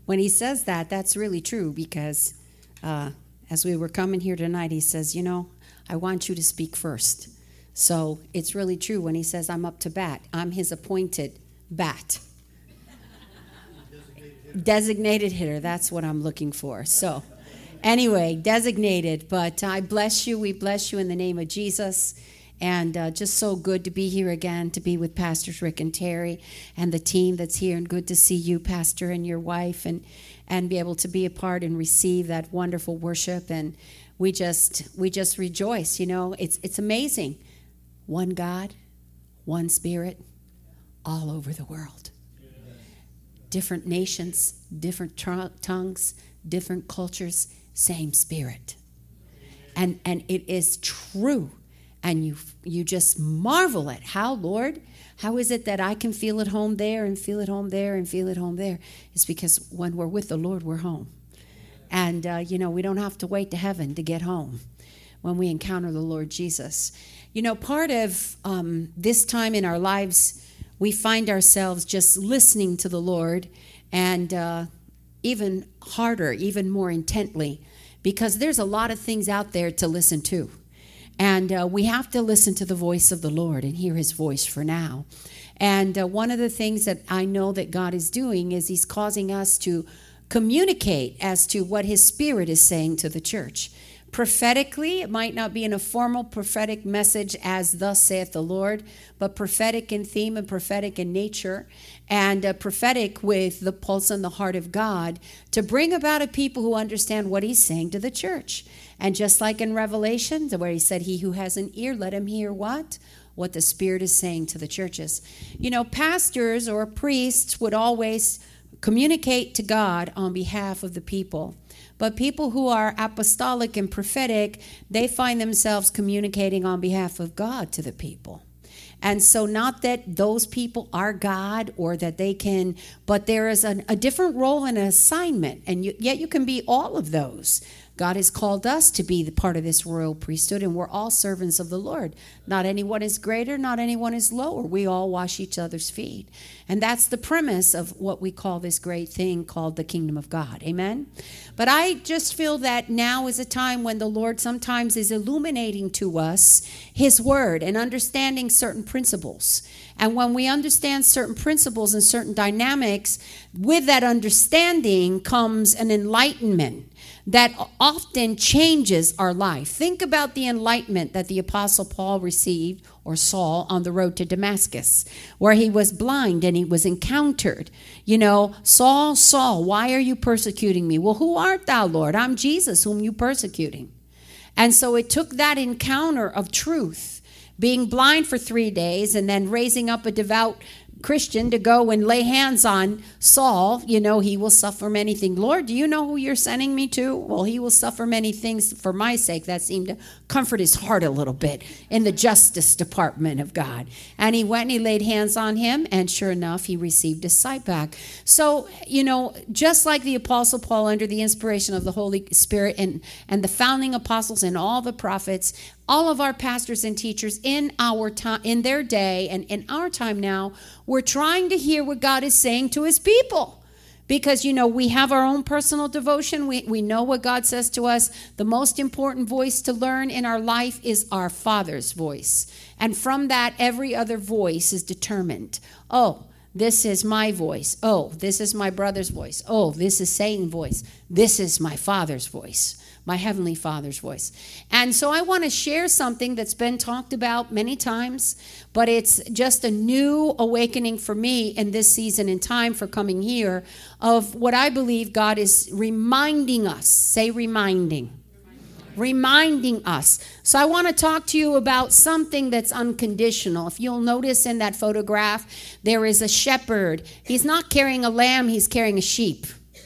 when he says that, that's really true because as we were coming here tonight, he says, I want you to speak first. So it's really true when he says, I'm up to bat. I'm his appointed bat. Designated hitter, that's what I'm looking for. So anyway, designated. But I bless you. We bless you in the name of Jesus. And just so good to be here again, to be with Pastors Rick and Terry and the team that's here. And good to see you, Pastor, and your wife, and be able to be a part and receive that wonderful worship. And we just rejoice. It's amazing. One God, one Spirit, all over the world. Different nations, different tongues, different cultures, same Spirit. And it is true. And you just marvel at how, Lord, how is it that I can feel at home there and feel at home there and feel at home there? It's because when we're with the Lord, we're home. And, we don't have to wait to heaven to get home when we encounter the Lord Jesus. Part of this time in our lives, we find ourselves just listening to the Lord and even harder, even more intently, because there's a lot of things out there to listen to. And we have to listen to the voice of the Lord and hear his voice for now. And one of the things that I know that God is doing is he's causing us to communicate as to what his Spirit is saying to the church. Prophetically, it might not be in a formal prophetic message as thus saith the Lord, but prophetic in theme and prophetic in nature, and prophetic with the pulse and the heart of God to bring about a people who understand what he's saying to the church. And just like in Revelation, where he said, he who has an ear, let him hear what? What the Spirit is saying to the churches. Pastors or priests would always communicate to God on behalf of the people. But people who are apostolic and prophetic, they find themselves communicating on behalf of God to the people. And so not that those people are God or that they can, but there is a different role and an assignment. And yet you can be all of those. God has called us to be the part of this royal priesthood, and we're all servants of the Lord. Not anyone is greater, not anyone is lower. We all wash each other's feet. And that's the premise of what we call this great thing called the kingdom of God. Amen? But I just feel that now is a time when the Lord sometimes is illuminating to us his word and understanding certain principles. And when we understand certain principles and certain dynamics, with that understanding comes an enlightenment that often changes our life. Think about the enlightenment that the Apostle Paul received or saw on the road to Damascus, where he was blind and he was encountered. Saul, Saul, why are you persecuting me? Well, who art thou, Lord? I'm Jesus, whom you persecuting. And so it took that encounter of truth, being blind for 3 days and then raising up a devout Christian to go and lay hands on Saul. He will suffer many things. Lord, do you know who you're sending me to? Well, he will suffer many things for my sake. That seemed to comfort his heart a little bit in the Justice Department of God. And he went and he laid hands on him, and sure enough, he received his sight back. So, just like the Apostle Paul under the inspiration of the Holy Spirit and the founding apostles and all the prophets, all of our pastors and teachers in our time, in their day and in our time now, we're trying to hear what God is saying to his people. Because, we have our own personal devotion. We know what God says to us. The most important voice to learn in our life is our Father's voice. And from that, every other voice is determined. Oh, this is my voice. Oh, this is my brother's voice. Oh, this is Satan's voice. This is my Father's voice. My Heavenly Father's voice. And so I want to share something that's been talked about many times, but it's just a new awakening for me in this season and time for coming here of what I believe God is reminding us. Say reminding. Reminding us. So I want to talk to you about something that's unconditional. If you'll notice in that photograph, there is a shepherd. He's not carrying a lamb, he's carrying a sheep.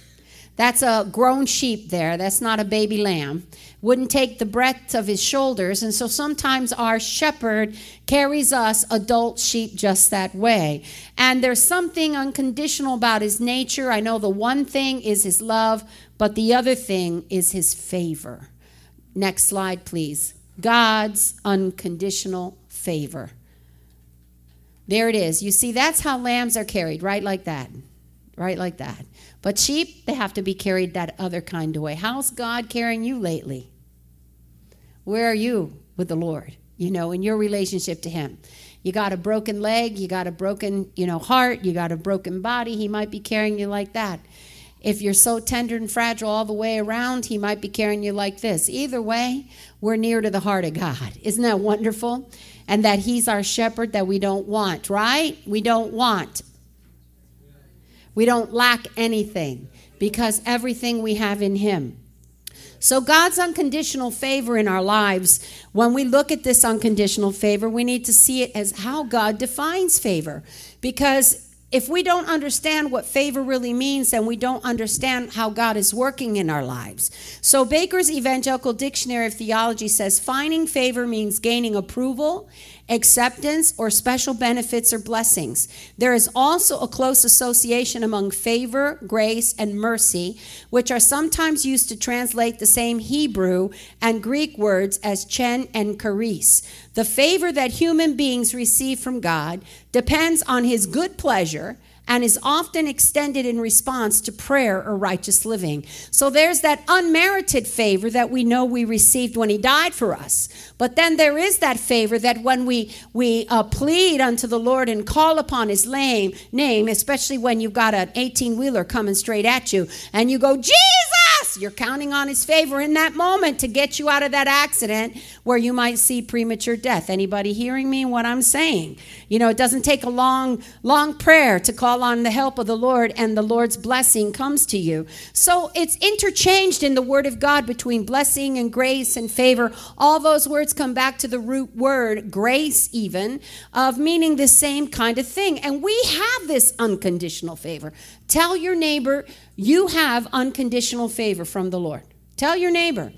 That's a grown sheep there. That's not a baby lamb. Wouldn't take the breadth of his shoulders. And so sometimes our shepherd carries us adult sheep just that way. And there's something unconditional about his nature. I know the one thing is his love, but the other thing is his favor. Next slide, please. God's unconditional favor. There it is. You see, that's how lambs are carried, right like that. right like that. But sheep, they have to be carried that other kind of way. How's God carrying you lately? Where are you with the Lord, in your relationship to him? You got a broken leg, you got a broken, heart, you got a broken body. He might be carrying you like that. If you're so tender and fragile all the way around, he might be carrying you like this. Either way, we're near to the heart of God. Isn't that wonderful? And that he's our shepherd that we don't want, right? We don't want. We don't lack anything because everything we have in him. So God's unconditional favor in our lives, when we look at this unconditional favor, we need to see it as how God defines favor. Because if we don't understand what favor really means, then we don't understand how God is working in our lives. So Baker's Evangelical Dictionary of Theology says, finding favor means gaining approval, acceptance, or special benefits or blessings. There is also a close association among favor, grace, and mercy, which are sometimes used to translate the same Hebrew and Greek words as chen and charis. The favor that human beings receive from God depends on his good pleasure and is often extended in response to prayer or righteous living. So there's that unmerited favor that we know we received when he died for us. But then there is that favor that when we plead unto the Lord and call upon his name, especially when you've got an 18-wheeler coming straight at you, and you go, Jesus! You're counting on his favor in that moment to get you out of that accident where you might see premature death. Anybody hearing me what I'm saying? It doesn't take a long prayer to call on the help of the Lord, and the Lord's blessing comes to you. So it's interchanged in the Word of God between blessing and grace and favor. All those words come back to the root word, grace even, of meaning the same kind of thing. And we have this unconditional favor. Tell your neighbor, you have unconditional favor from the Lord. Tell your neighbor.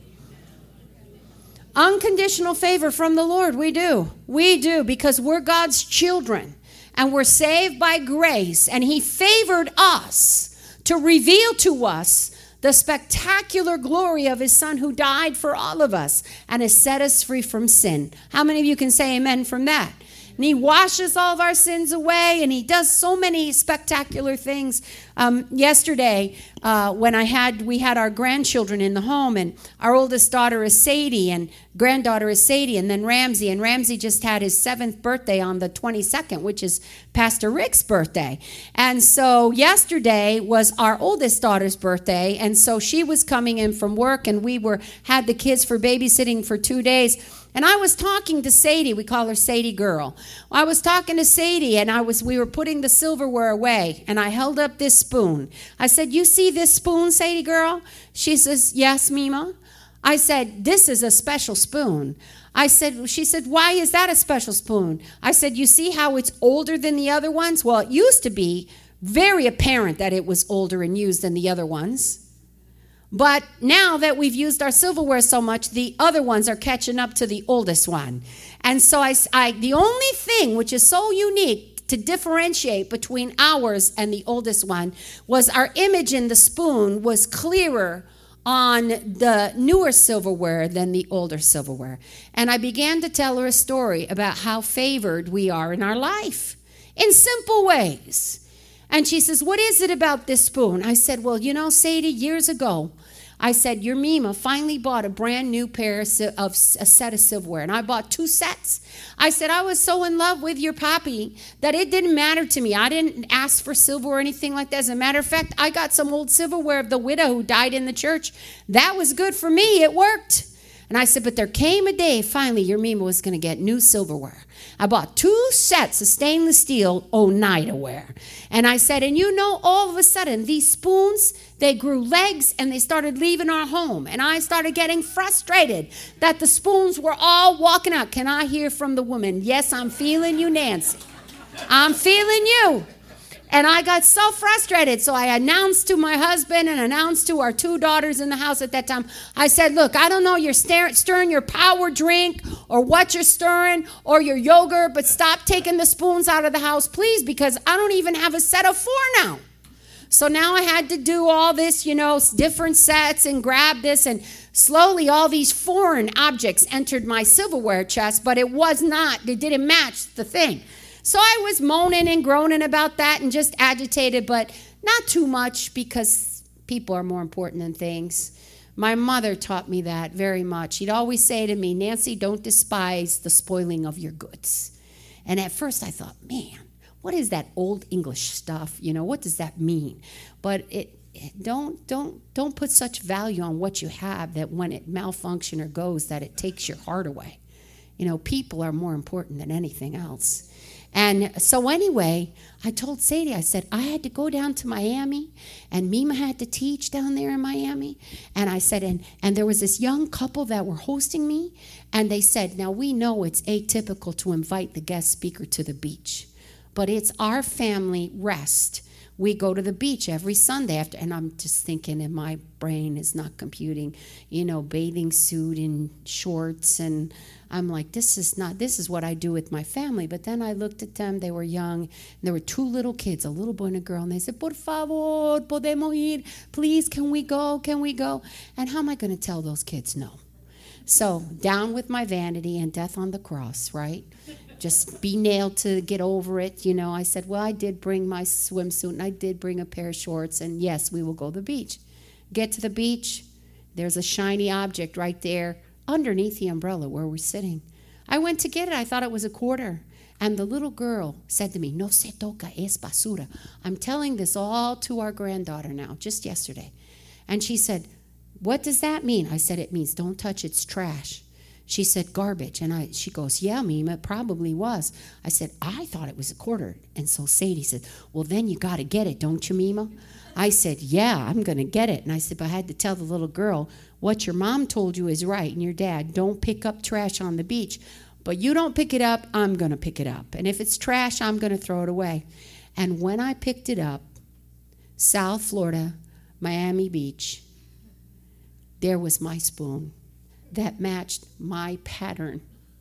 Unconditional favor from the Lord. We do. We do, because we're God's children and we're saved by grace. And he favored us to reveal to us the spectacular glory of his son who died for all of us and has set us free from sin. How many of you can say amen from that? And he washes all of our sins away, and he does so many spectacular things. Yesterday, when we had our grandchildren in the home, and our oldest daughter is Sadie, and granddaughter is Sadie, and then Ramsey. And Ramsey just had his 7th birthday on the 22nd, which is Pastor Rick's birthday. And so yesterday was our oldest daughter's birthday, and so she was coming in from work, and we had the kids for babysitting for 2 days. And I was talking to Sadie. We call her Sadie Girl. I was talking to Sadie, and we were putting the silverware away, and I held up this spoon. I said, you see this spoon, Sadie Girl? She says, yes, Mima. I said, this is a special spoon. She said, why is that a special spoon? I said, you see how it's older than the other ones? Well, it used to be very apparent that it was older and used than the other ones. But now that we've used our silverware so much, the other ones are catching up to the oldest one. And so the only thing which is so unique to differentiate between ours and the oldest one was our image in the spoon was clearer on the newer silverware than the older silverware. And I began to tell her a story about how favored we are in our life in simple ways. And she says, what is it about this spoon? I said, well, Sadie, years ago, I said, your Mima finally bought a brand new set of silverware. And I bought 2 sets. I said, I was so in love with your papi that it didn't matter to me. I didn't ask for silver or anything like that. As a matter of fact, I got some old silverware of the widow who died in the church. That was good for me. It worked. And I said, but there came a day, finally, your Mima was going to get new silverware. I bought 2 sets of stainless steel Oneida-ware. And I said, and all of a sudden, these spoons, they grew legs and they started leaving our home. And I started getting frustrated that the spoons were all walking out. Can I hear from the woman? Yes, I'm feeling you, Nancy. I'm feeling you. And I got so frustrated. So I announced to my husband and announced to our 2 daughters in the house at that time. I said, look, I don't know you're stirring your power drink or what you're stirring or your yogurt, but stop taking the spoons out of the house, please, because I don't even have a set of 4 now. So now I had to do all this, different sets and grab this. And slowly all these foreign objects entered my silverware chest, but it didn't match the thing. So I was moaning and groaning about that and just agitated, but Not too much, because people are more important than things. My mother taught me that very much. She'd always say to me, Nancy, don't despise the spoiling of your goods. And at first I thought, man, what is that old English stuff? What does that mean? But don't put such value on what you have that when it malfunctions or goes, that it takes your heart away. People are more important than anything else. And so anyway, I told Sadie, I said, I had to go down to Miami, and Mima had to teach down there in Miami. And I said, and there was this young couple that were hosting me, and they said, now we know it's atypical to invite the guest speaker to the beach, but it's our family rest. We go to the beach every Sunday after, and I'm just thinking, and my brain is not computing, bathing suit and shorts, and I'm like, this is what I do with my family. But then I looked at them, they were young, and there were two little kids, a little boy and a girl, and they said, por favor, podemos ir, please, can we go? And how am I going to tell those kids no? So down with my vanity and death on the cross, right? Just be nailed to get over it. I said, well, I did bring my swimsuit, and I did bring a pair of shorts, and yes, we will go to the beach. Get to the beach, there's a shiny object right there underneath the umbrella where we're sitting. I went to get it. I thought it was a quarter. And the little girl said to me, no se toca, es basura. I'm telling this all to our granddaughter now, just yesterday. And she said, what does that mean? I said, it means don't touch, it's trash. She said, garbage. And she goes, yeah, Mima, it probably was. I said, I thought it was a quarter. And so Sadie said, well, then you got to get it, don't you, Mima? I said, yeah, I'm going to get it. And I said, but I had to tell the little girl, what your mom told you is right, and your dad, don't pick up trash on the beach. But you don't pick it up, I'm going to pick it up. And if it's trash, I'm going to throw it away. And when I picked it up, South Florida, Miami Beach, there was my spoon that matched my pattern.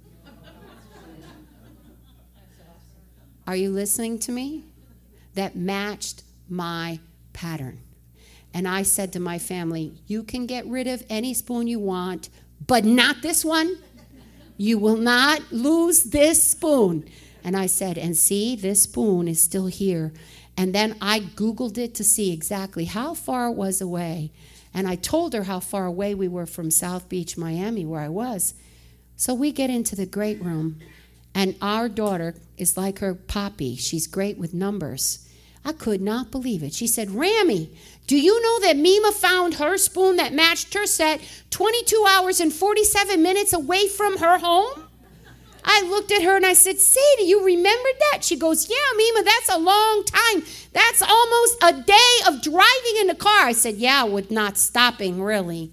Are you listening to me? That matched my pattern. And I said to my family, you can get rid of any spoon you want, but not this one. You will not lose this spoon. And I said, and see, this spoon is still here. And then I Googled it to see exactly how far it was away. And I told her how far away we were from South Beach, Miami, where I was. So we get into the great room, and our daughter is like her poppy. She's great with numbers. I could not believe it. She said, Rami, do you know that Mima found her spoon that matched her set 22 hours and 47 minutes away from her home? I looked at her and I said, Sadie, you remembered that? She goes, yeah, Mima, that's a long time. That's almost a day of driving in the car. I said, yeah, with not stopping, really.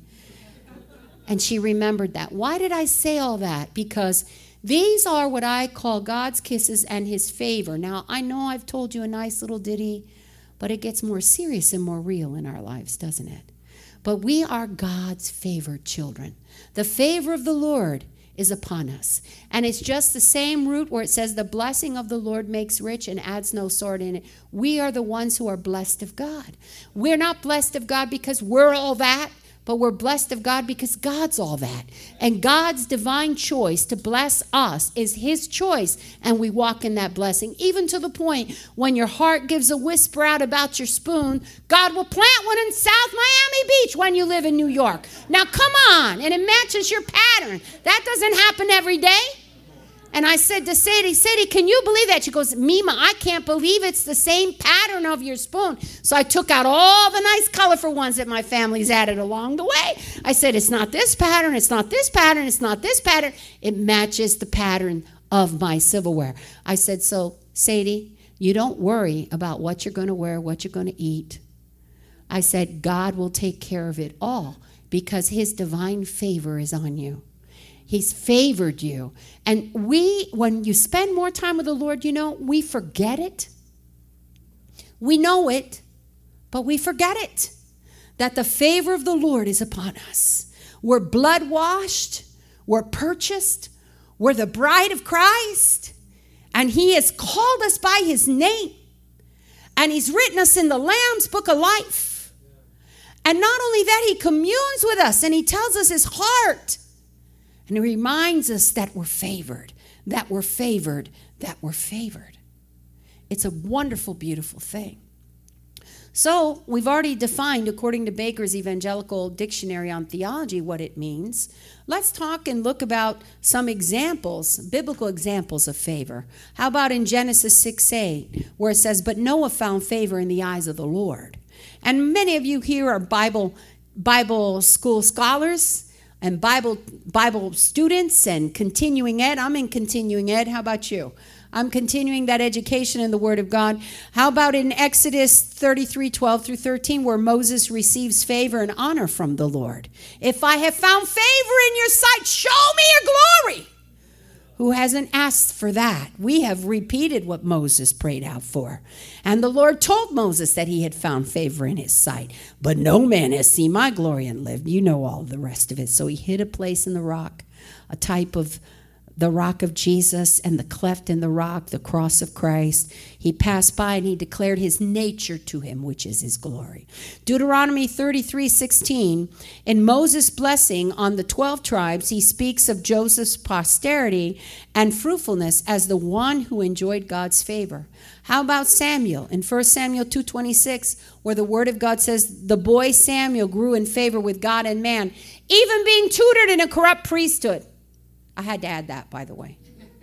And she remembered that. Why did I say all that? Because these are what I call God's kisses and his favor. Now, I know I've told you a nice little ditty, but it gets more serious and more real in our lives, doesn't it? But we are God's favored children. The favor of the Lord is upon us. And it's just the same root where it says the blessing of the Lord makes rich and adds no sorrow in it. We are the ones who are blessed of God. We're not blessed of God because we're all that, but we're blessed of God because God's all that. And God's divine choice to bless us is his choice, and we walk in that blessing, even to the point when your heart gives a whisper out about your spoon, God will plant one in South Miami Beach when you live in New York. Now come on, and it matches your pattern. That doesn't happen every day. And I said to Sadie, can you believe that? She goes, Mima, I can't believe it's the same pattern of your spoon. So I took out all the nice colorful ones that my family's added along the way. I said, it's not this pattern, it's not this pattern, it's not this pattern. It matches the pattern of my silverware. I said, so Sadie, you don't worry about what you're going to wear, what you're going to eat. I said, God will take care of it all because his divine favor is on you. He's favored you. And when you spend more time with the Lord, we forget it. We know it, but we forget it. That the favor of the Lord is upon us. We're blood washed. We're purchased. We're the bride of Christ. And he has called us by his name. And he's written us in the Lamb's book of life. And not only that, he communes with us and he tells us his heart. And it reminds us that we're favored, that we're favored, that we're favored. It's a wonderful, beautiful thing. So we've already defined, according to Baker's Evangelical Dictionary on Theology, what it means. Let's talk and look about some examples, biblical examples of favor. How about in Genesis 6:8, where it says, "But Noah found favor in the eyes of the Lord." And many of you here are Bible school scholars and Bible students and continuing ed. I'm in continuing ed. How about you? I'm continuing that education in the Word of God. How about in Exodus 33:12 through 13, where Moses receives favor and honor from the Lord? "If I have found favor in your sight, show me your glory." Who hasn't asked for that? We have repeated what Moses prayed out for. And the Lord told Moses that he had found favor in his sight. "But no man has seen my glory and lived." You know all the rest of it. So he hid a place in the rock, a type of the rock of Jesus, and the cleft in the rock, the cross of Christ. He passed by and he declared his nature to him, which is his glory. Deuteronomy 33:16, in Moses' blessing on the 12 tribes, he speaks of Joseph's posterity and fruitfulness as the one who enjoyed God's favor. How about Samuel in 1 Samuel 2:26, where the word of God says, "The boy Samuel grew in favor with God and man, even being tutored in a corrupt priesthood." I had to add that, by the way.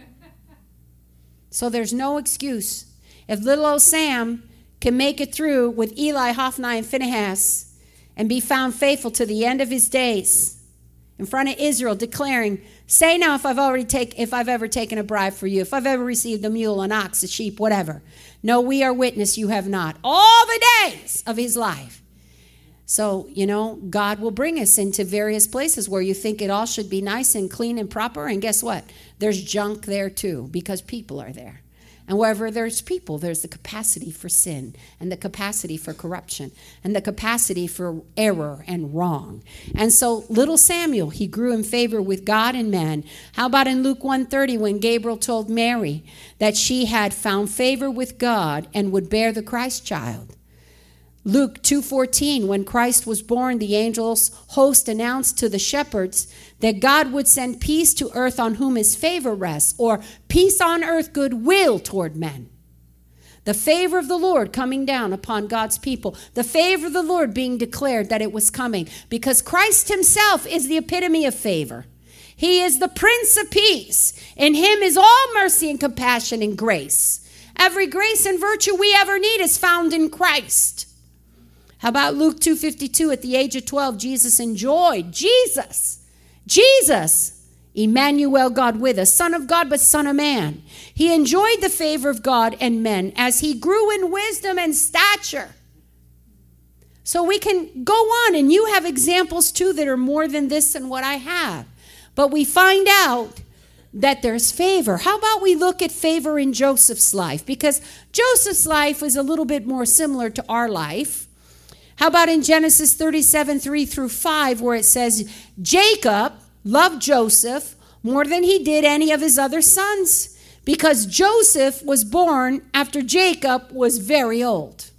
So there's no excuse. If little old Sam can make it through with Eli, Hophni, and Phinehas and be found faithful to the end of his days in front of Israel, declaring, "Say now if I've ever taken a bribe for you, if I've ever received a mule, an ox, a sheep, whatever. No, we are witness, you have not." All the days of his life. So, God will bring us into various places where you think it all should be nice and clean and proper. And guess what? There's junk there too, because people are there. And wherever there's people, there's the capacity for sin and the capacity for corruption and the capacity for error and wrong. And so little Samuel, he grew in favor with God and man. How about in Luke 1:30, when Gabriel told Mary that she had found favor with God and would bear the Christ child? Luke 2:14, when Christ was born, the angels' host announced to the shepherds that God would send peace to earth on whom his favor rests, or peace on earth, goodwill toward men. The favor of the Lord coming down upon God's people. The favor of the Lord being declared that it was coming, because Christ himself is the epitome of favor. He is the Prince of Peace. In him is all mercy and compassion and grace. Every grace and virtue we ever need is found in Christ. How about Luke 2:52? At the age of 12, Jesus enjoyed, Jesus, Emmanuel, God with us, Son of God, but Son of Man. He enjoyed the favor of God and men as he grew in wisdom and stature. So we can go on, and you have examples too that are more than this and what I have. But we find out that there's favor. How about we look at favor in Joseph's life? Because Joseph's life is a little bit more similar to our life. How about in Genesis 37:3 through 5, where it says, Jacob loved Joseph more than he did any of his other sons, because Joseph was born after Jacob was very old.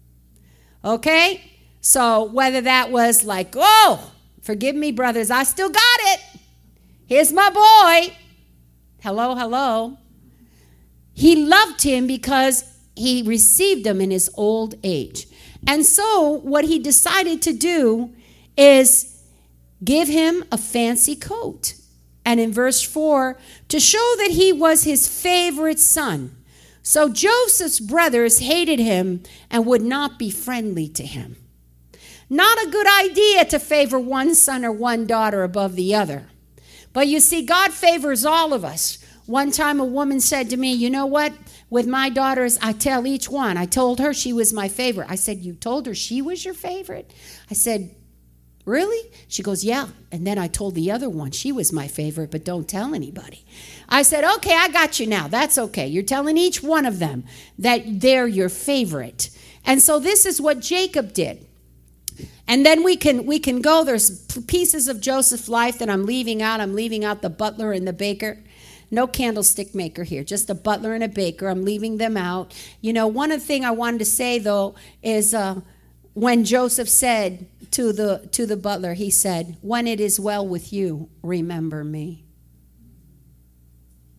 Okay? So whether that was like, "Oh, forgive me, brothers, I still got it. Here's my boy. Hello, hello." He loved him because he received him in his old age. And so what he decided to do is give him a fancy coat. And in verse 4, to show that he was his favorite son. So Joseph's brothers hated him and would not be friendly to him. Not a good idea to favor one son or one daughter above the other. But you see, God favors all of us. One time a woman said to me, "You know what? With my daughters, I tell each one." I told her she was my favorite. I said, "You told her she was your favorite?" I said, "Really?" She goes, "Yeah." And then I told the other one she was my favorite, but don't tell anybody. I said, "Okay, I got you now. That's okay. You're telling each one of them that they're your favorite." And so this is what Jacob did. And then we can go. There's pieces of Joseph's life that I'm leaving out. I'm leaving out the butler and the baker. No candlestick maker here, just a butler and a baker. I'm leaving them out. One thing I wanted to say, though, is when Joseph said to the butler, he said, "When it is well with you, remember me."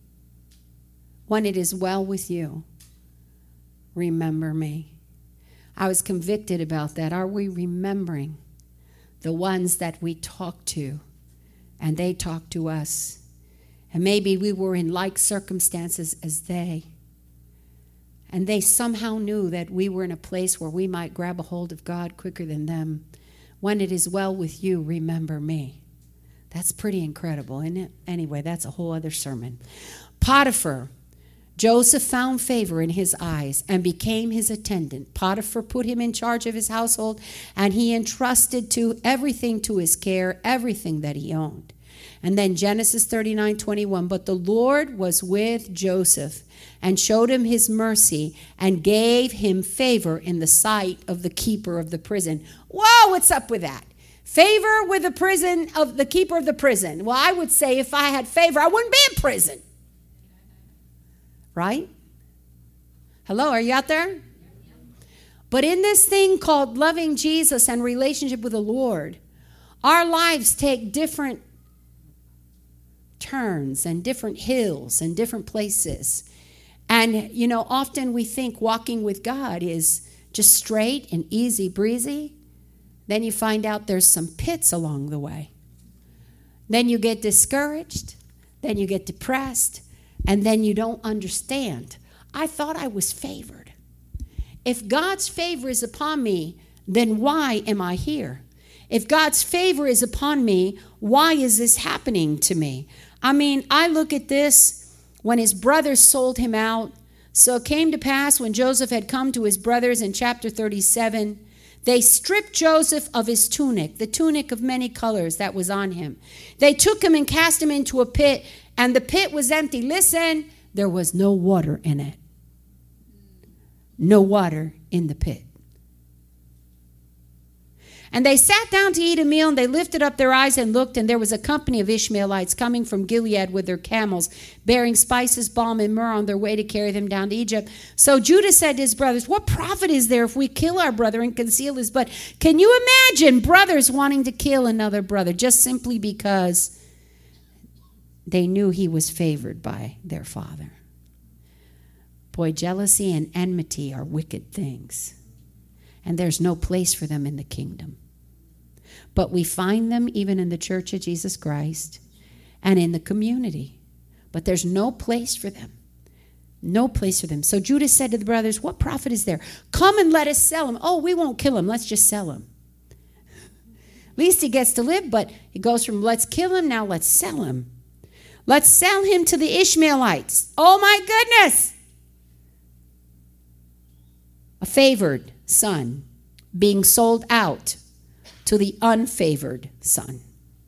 When it is well with you, remember me. I was convicted about that. Are we remembering the ones that we talk to and they talk to us? And maybe we were in like circumstances as they. And they somehow knew that we were in a place where we might grab a hold of God quicker than them. When it is well with you, remember me. That's pretty incredible, isn't it? Anyway, that's a whole other sermon. Potiphar. Joseph found favor in his eyes and became his attendant. Potiphar put him in charge of his household, and he entrusted everything to his care, everything that he owned. And then Genesis 39:21, but the Lord was with Joseph and showed him his mercy and gave him favor in the sight of the keeper of the prison. Whoa, what's up with that? Favor with the keeper of the prison. Well, I would say if I had favor, I wouldn't be in prison. Right? Hello, are you out there? But in this thing called loving Jesus and relationship with the Lord, our lives take different turns and different hills and different places. And, often we think walking with God is just straight and easy breezy. Then you find out there's some pits along the way. Then you get discouraged. Then you get depressed. And then you don't understand. I thought I was favored. If God's favor is upon me, then why am I here? If God's favor is upon me, why is this happening to me? I look at this when his brothers sold him out. So it came to pass when Joseph had come to his brothers in chapter 37, they stripped Joseph of his tunic, the tunic of many colors that was on him. They took him and cast him into a pit, and the pit was empty. Listen, there was no water in it. No water in the pit. And they sat down to eat a meal, and they lifted up their eyes and looked, and there was a company of Ishmaelites coming from Gilead with their camels, bearing spices, balm, and myrrh on their way to carry them down to Egypt. So Judah said to his brothers, what profit is there if we kill our brother and conceal his blood? Can you imagine brothers wanting to kill another brother just simply because they knew he was favored by their father? Boy, jealousy and enmity are wicked things. And there's no place for them in the kingdom. But we find them even in the Church of Jesus Christ and in the community. But there's no place for them. No place for them. So Judah said to the brothers, what profit is there? Come and let us sell him. Oh, we won't kill him. Let's just sell him. At least he gets to live, but he goes from let's kill him, now let's sell him. Let's sell him to the Ishmaelites. Oh my goodness. A favored son being sold out to the unfavored son.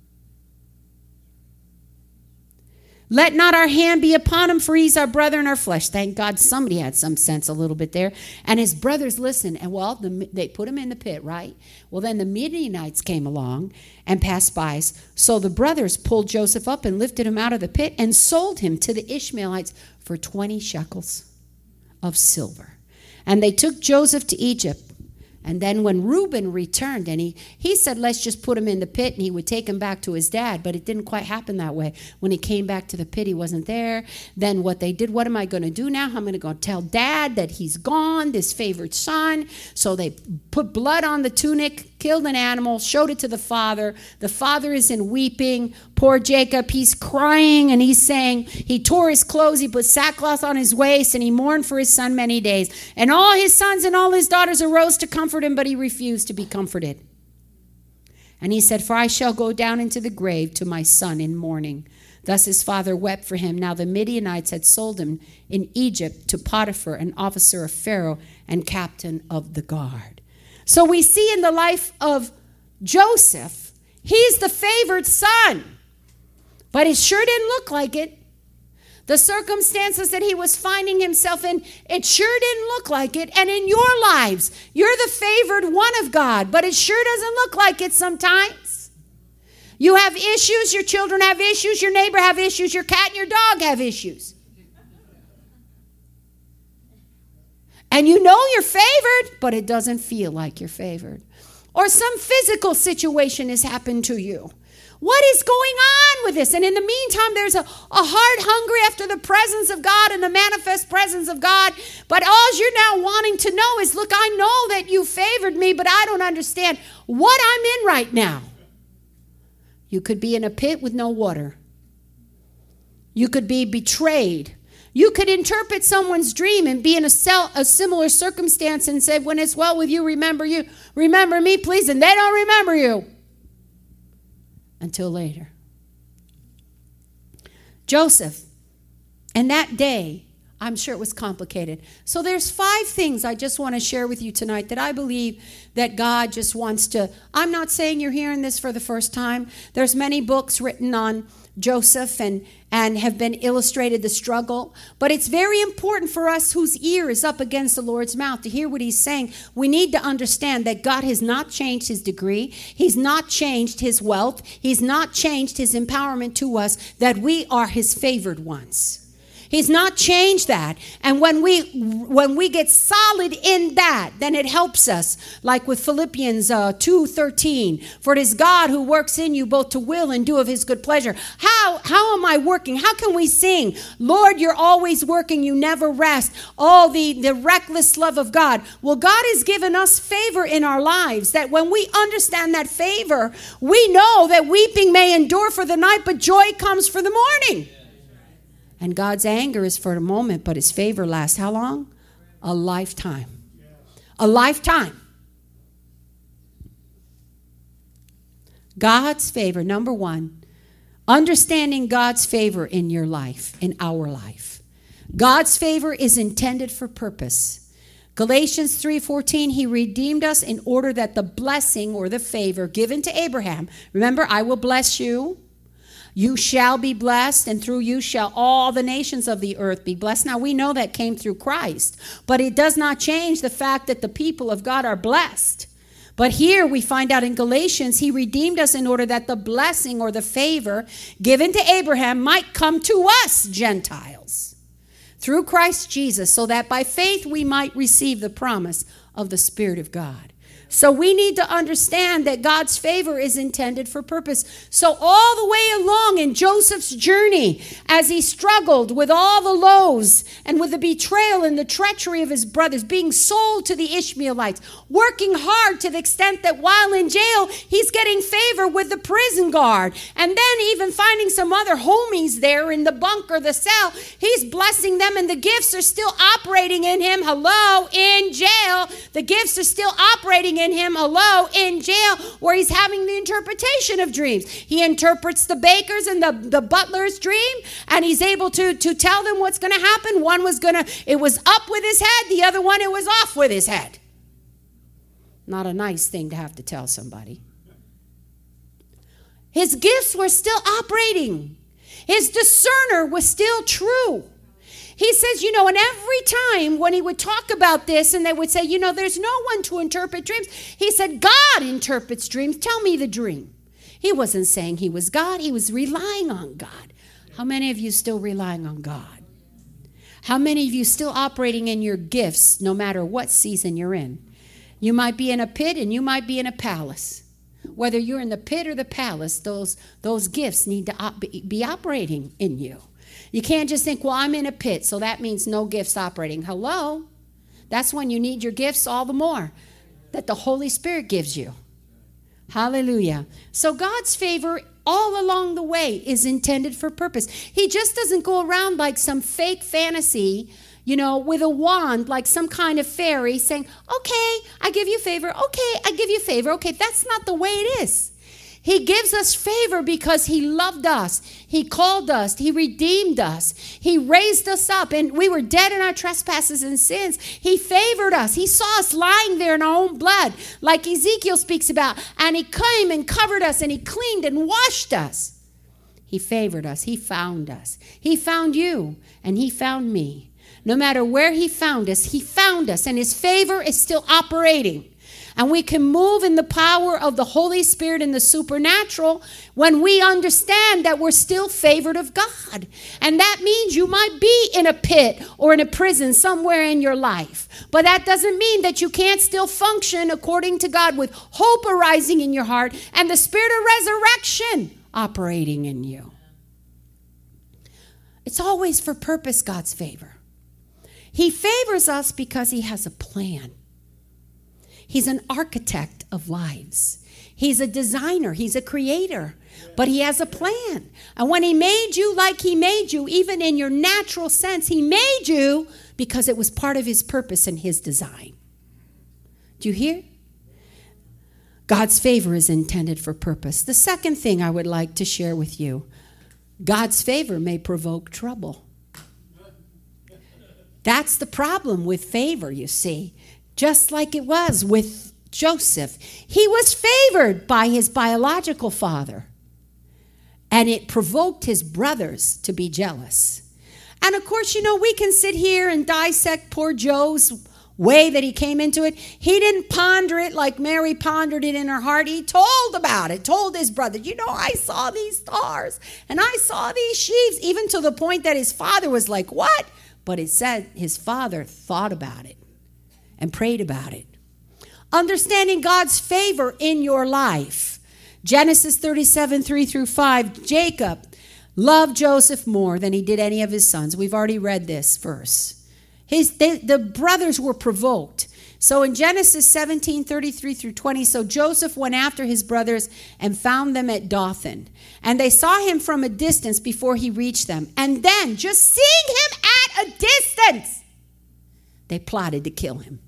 Let not our hand be upon him, for he's our brother and our flesh. Thank God somebody had some sense a little bit there. And his brothers listened. And they put him in the pit, right? Well, then the Midianites came along and passed by. So the brothers pulled Joseph up and lifted him out of the pit and sold him to the Ishmaelites for 20 shekels of silver. And they took Joseph to Egypt. And then when Reuben returned, and he said, let's just put him in the pit, and he would take him back to his dad. But it didn't quite happen that way. When he came back to the pit, he wasn't there. Then what they did, what am I going to do now? I'm going to go tell dad that he's gone, this favored son. So they put blood on the tunic, killed an animal, showed it to the father. The father is in weeping. Poor Jacob, he's crying, and he's saying he tore his clothes, he put sackcloth on his waist, and he mourned for his son many days. And all his sons and all his daughters arose to comfort him, but he refused to be comforted. And he said, for I shall go down into the grave to my son in mourning. Thus his father wept for him. Now the Midianites had sold him in Egypt to Potiphar, an officer of Pharaoh and captain of the guard. So we see in the life of Joseph, he's the favored son. But it sure didn't look like it. The circumstances that he was finding himself in, it sure didn't look like it. And in your lives, you're the favored one of God, but it sure doesn't look like it sometimes. You have issues, your children have issues, your neighbor have issues, your cat and your dog have issues. And you know you're favored, but it doesn't feel like you're favored. Or some physical situation has happened to you. What is going on with this? And in the meantime, there's a heart hungry after the presence of God and the manifest presence of God. But all you're now wanting to know is, look, I know that you favored me, but I don't understand what I'm in right now. You could be in a pit with no water. You could be betrayed. You could interpret someone's dream and be in a similar circumstance and say, when it's well with you. Remember me, please. And they don't remember you until later. Joseph, and that day, I'm sure it was complicated. So there's 5 things I just want to share with you tonight that I believe that God just wants to. I'm not saying you're hearing this for the first time. There's many books written on Joseph and have been illustrated the struggle. But it's very important for us whose ear is up against the Lord's mouth to hear what he's saying. We need to understand that God has not changed his degree. He's not changed his wealth. He's not changed his empowerment to us, that we are his favored ones. He's not changed that. And when we get solid in that, then it helps us. Like with Philippians 2:13, for it is God who works in you both to will and do of his good pleasure. How am I working? How can we sing, Lord, you're always working, you never rest? Oh, the reckless love of God. Well, God has given us favor in our lives, that when we understand that favor, we know that weeping may endure for the night, but joy comes for the morning. And God's anger is for a moment, but his favor lasts how long? A lifetime. A lifetime. God's favor, number 1, understanding God's favor in your life, in our life. God's favor is intended for purpose. Galatians 3:14, he redeemed us in order that the blessing or the favor given to Abraham, remember, I will bless you. You shall be blessed, and through you shall all the nations of the earth be blessed. Now, we know that came through Christ, but it does not change the fact that the people of God are blessed. But here we find out in Galatians, he redeemed us in order that the blessing or the favor given to Abraham might come to us, Gentiles, through Christ Jesus, so that by faith we might receive the promise of the Spirit of God. So we need to understand that God's favor is intended for purpose. So all the way along in Joseph's journey, as he struggled with all the lows and with the betrayal and the treachery of his brothers, being sold to the Ishmaelites, working hard to the extent that while in jail, he's getting favor with the prison guard. And then even finding some other homies there in the bunker, the cell, he's blessing them, and the gifts are still operating in him. Hello, in jail. The gifts are still operating in him, in jail, where he's having the interpretation of dreams. He interprets the baker's and the butler's dream, and he's able to tell them what's going to happen. One was it was up with his head. The other one, it was off with his head. Not a nice thing to have to tell somebody. His gifts were still operating. His discerner was still true. He says, and every time when he would talk about this and they would say, there's no one to interpret dreams. He said, God interprets dreams. Tell me the dream. He wasn't saying he was God. He was relying on God. How many of you still relying on God? How many of you still operating in your gifts no matter what season you're in? You might be in a pit and you might be in a palace. Whether you're in the pit or the palace, those gifts need to be operating in you. You can't just think, well, I'm in a pit, so that means no gifts operating. Hello? That's when you need your gifts all the more that the Holy Spirit gives you. Hallelujah. So God's favor all along the way is intended for purpose. He just doesn't go around like some fake fantasy, with a wand, like some kind of fairy saying, okay, I give you favor. Okay, I give you favor. Okay, that's not the way it is. He gives us favor because he loved us. He called us. He redeemed us. He raised us up, and we were dead in our trespasses and sins. He favored us. He saw us lying there in our own blood, like Ezekiel speaks about, and he came and covered us, and he cleaned and washed us. He favored us. He found us. He found you, and he found me. No matter where he found us, and his favor is still operating. And we can move in the power of the Holy Spirit in the supernatural when we understand that we're still favored of God. And that means you might be in a pit or in a prison somewhere in your life. But that doesn't mean that you can't still function according to God with hope arising in your heart and the spirit of resurrection operating in you. It's always for purpose, God's favor. He favors us because he has a plan. He's an architect of lives. He's a designer. He's a creator. But he has a plan. And when he made you like he made you, even in your natural sense, he made you because it was part of his purpose and his design. Do you hear? God's favor is intended for purpose. The second thing I would like to share with you, God's favor may provoke trouble. That's the problem with favor, you see. Just like it was with Joseph. He was favored by his biological father. And it provoked his brothers to be jealous. And of course, we can sit here and dissect poor Joe's way that he came into it. He didn't ponder it like Mary pondered it in her heart. He told about it, told his brother, I saw these stars and I saw these sheaves, even to the point that his father was like, what? But it said his father thought about it and prayed about it. Understanding God's favor in your life. Genesis 37, 3-5, Jacob loved Joseph more than he did any of his sons. We've already read this verse. The brothers were provoked. So in Genesis 17, 33-20, so Joseph went after his brothers and found them at Dothan. And they saw him from a distance before he reached them. And then, just seeing him at a distance, they plotted to kill him.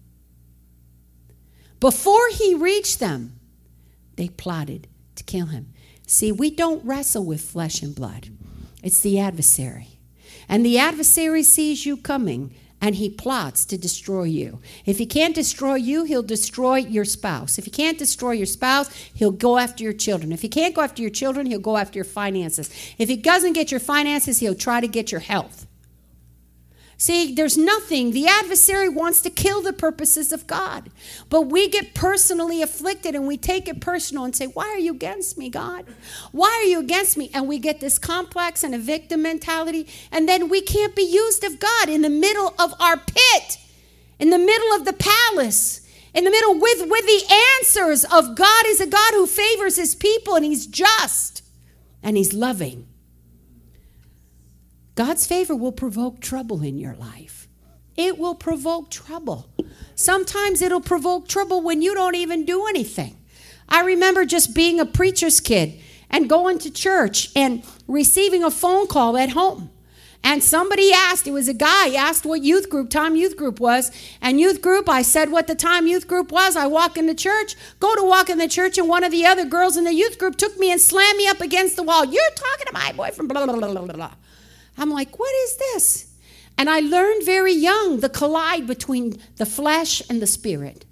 Before he reached them, they plotted to kill him. See, we don't wrestle with flesh and blood. It's the adversary. And the adversary sees you coming, and he plots to destroy you. If he can't destroy you, he'll destroy your spouse. If he can't destroy your spouse, he'll go after your children. If he can't go after your children, he'll go after your finances. If he doesn't get your finances, he'll try to get your health. See, there's nothing. The adversary wants to kill the purposes of God. But we get personally afflicted and we take it personal and say, why are you against me, God? Why are you against me? And we get this complex and a victim mentality. And then we can't be used of God in the middle of our pit, in the middle of the palace, in the middle with the answers of God is a God who favors his people, and he's just and he's loving. God's favor will provoke trouble in your life. It will provoke trouble. Sometimes it'll provoke trouble when you don't even do anything. I remember just being a preacher's kid and going to church and receiving a phone call at home. And somebody asked, it was a guy, asked what time youth group was. And youth group, I said what the time youth group was. I walk in the church, go to walk in the church, and one of the other girls in the youth group took me and slammed me up against the wall. You're talking to my boyfriend, blah, blah, blah, blah, blah. I'm like, what is this? And I learned very young the collide between the flesh and the spirit.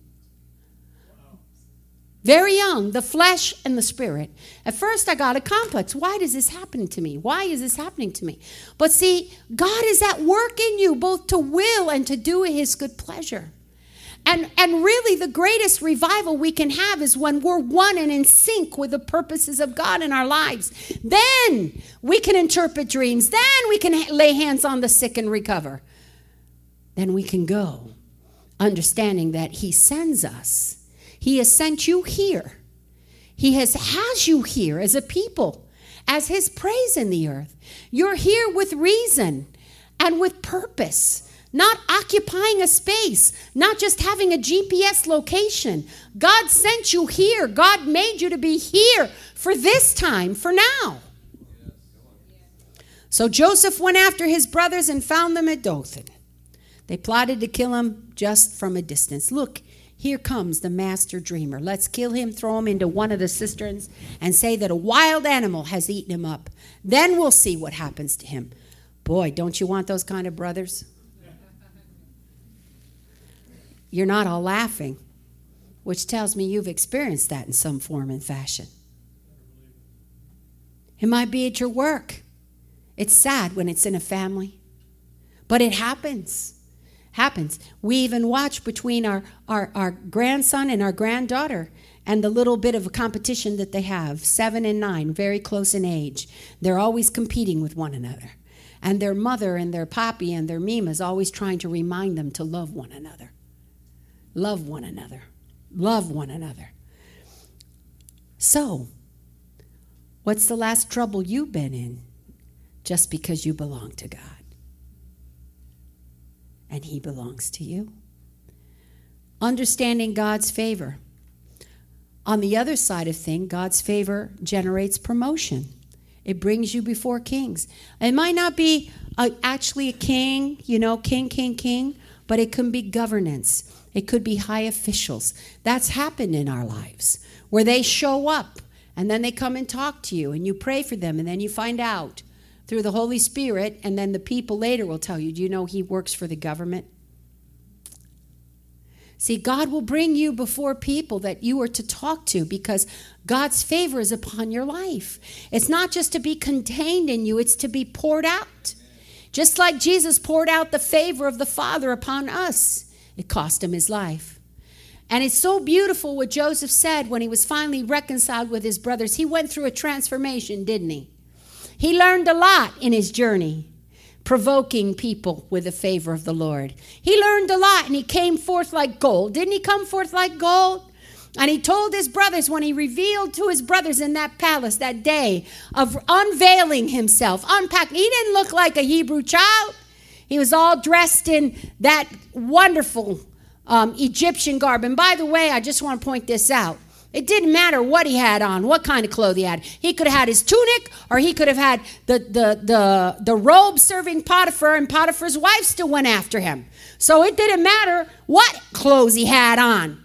Very young, the flesh and the spirit. At first I got a complex. Why is this happening to me? Why is this happening to me? But see, God is at work in you both to will and to do his good pleasure. And really the greatest revival we can have is when we're one and in sync with the purposes of God in our lives. Then we can interpret dreams. Then we can lay hands on the sick and recover. Then we can go, understanding that he sends us. He has sent you here. He has you here as a people, as his praise in the earth. You're here with reason and with purpose. Not occupying a space, not just having a GPS location. God sent you here. God made you to be here for this time, for now. So Joseph went after his brothers and found them at Dothan. They plotted to kill him just from a distance. Look, here comes the master dreamer. Let's kill him, throw him into one of the cisterns, and say that a wild animal has eaten him up. Then we'll see what happens to him. Boy, don't you want those kind of brothers? You're not all laughing, which tells me you've experienced that in some form and fashion. It might be at your work. It's sad when it's in a family, but it happens. We even watch between our grandson and our granddaughter and the little bit of a competition that they have, 7 and 9, very close in age. They're always competing with one another. And their mother and their papi and their mima is always trying to remind them to love one another. Love one another. Love one another. So, What's the last trouble you've been in just because you belong to God? And he belongs to you. Understanding God's favor. On the other side of things, God's favor generates promotion. It brings you before kings. It might not be actually a king, king, but it can be governance. It could be high officials. That's happened in our lives, where they show up and then they come and talk to you and you pray for them, and then you find out through the Holy Spirit, and then the people later will tell you, do you know he works for the government? See, God will bring you before people that you are to talk to because God's favor is upon your life. It's not just to be contained in you, it's to be poured out. Just like Jesus poured out the favor of the Father upon us. It cost him his life. And it's so beautiful what Joseph said when he was finally reconciled with his brothers. He went through a transformation, didn't he? He learned a lot in his journey, provoking people with the favor of the Lord. He learned a lot, and he came forth like gold. Didn't he come forth like gold? And he told his brothers, when he revealed to his brothers in that palace that day of unveiling himself, unpacking, he didn't look like a Hebrew child. He was all dressed in that wonderful Egyptian garb. And by the way, I just want to point this out. It didn't matter what he had on, what kind of clothes he had. He could have had his tunic, or he could have had the robe serving Potiphar, and Potiphar's wife still went after him. So it didn't matter what clothes he had on.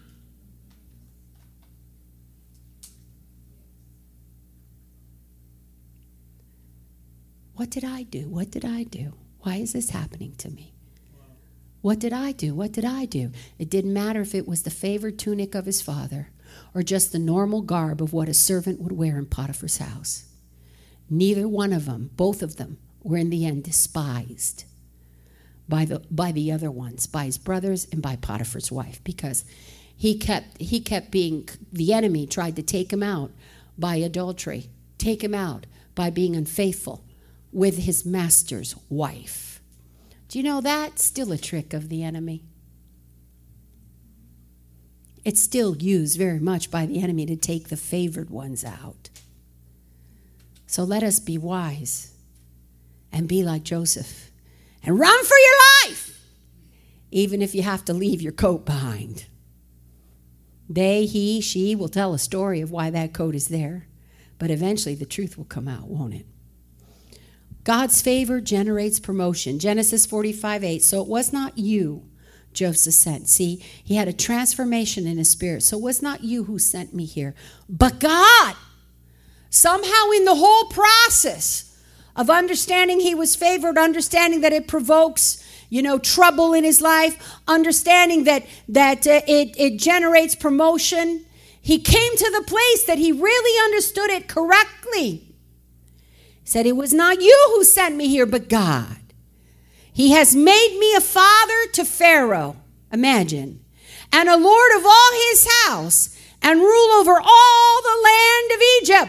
What did I do? What did I do? Why is this happening to me? What did I do? What did I do? It didn't matter if it was the favored tunic of his father or just the normal garb of what a servant would wear in Potiphar's house. Neither one of them, both of them, were in the end despised by the other ones, by his brothers and by Potiphar's wife, because he kept being, the enemy tried to take him out by adultery, take him out by being unfaithful with his master's wife. Do you know that's still a trick of the enemy? It's still used very much by the enemy to take the favored ones out. So let us be wise and be like Joseph and run for your life, even if you have to leave your coat behind. They, he, she will tell a story of why that coat is there, but eventually the truth will come out, won't it? God's favor generates promotion. Genesis 45:8. So it was not you Joseph sent. See, he had a transformation in his spirit. So it was not you who sent me here, but God. Somehow in the whole process of understanding he was favored, understanding that it provokes, trouble in his life, understanding that it generates promotion, he came to the place that he really understood it correctly. He said, it was not you who sent me here, but God. He has made me a father to Pharaoh, imagine, and a lord of all his house, and rule over all the land of Egypt.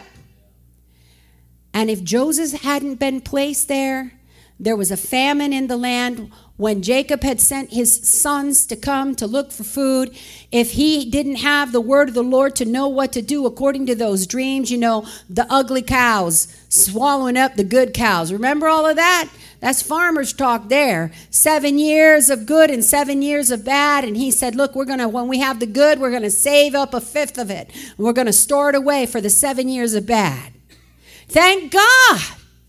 And if Joseph hadn't been placed there, there was a famine in the land. When Jacob had sent his sons to come to look for food, if he didn't have the word of the Lord to know what to do according to those dreams, the ugly cows swallowing up the good cows. Remember all of that? That's farmer's talk there. 7 years of good and 7 years of bad. And he said, look, when we have the good, we're going to save up a fifth of it. We're going to store it away for the 7 years of bad. Thank God.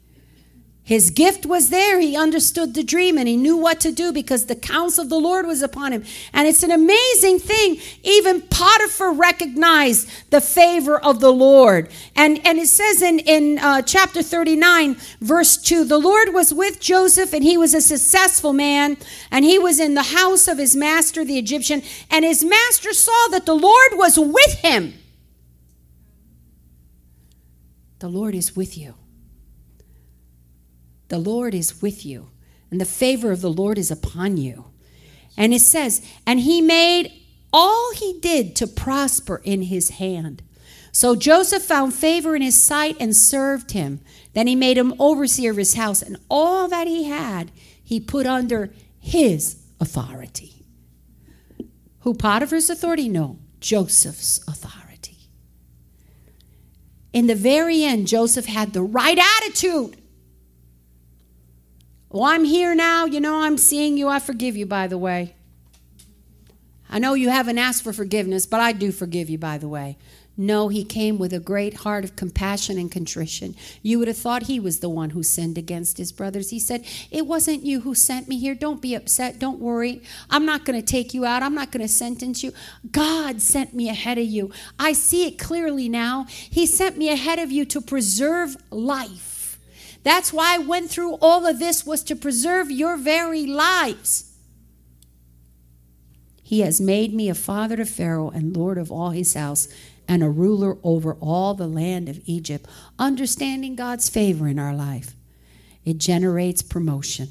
His gift was there. He understood the dream and he knew what to do because the counsel of the Lord was upon him. And it's an amazing thing. Even Potiphar recognized the favor of the Lord. And it says in chapter 39, verse 2, the Lord was with Joseph and he was a successful man. And he was in the house of his master, the Egyptian. And his master saw that the Lord was with him. The Lord is with you. The Lord is with you, and the favor of the Lord is upon you. And it says, and he made all he did to prosper in his hand. So Joseph found favor in his sight and served him. Then he made him overseer of his house, and all that he had, he put under his authority. Who, Potiphar's authority? No, Joseph's authority. in the very end, Joseph had the right attitude. Well, I'm here now. I'm seeing you. I forgive you, by the way. I know you haven't asked for forgiveness, but I do forgive you, by the way. No, he came with a great heart of compassion and contrition. You would have thought he was the one who sinned against his brothers. He said, it wasn't you who sent me here. Don't be upset. Don't worry. I'm not going to take you out. I'm not going to sentence you. God sent me ahead of you. I see it clearly now. He sent me ahead of you to preserve life. That's why I went through all of this, was to preserve your very lives. He has made me a father to Pharaoh and lord of all his house, and a ruler over all the land of Egypt. Understanding God's favor in our life, it generates promotion.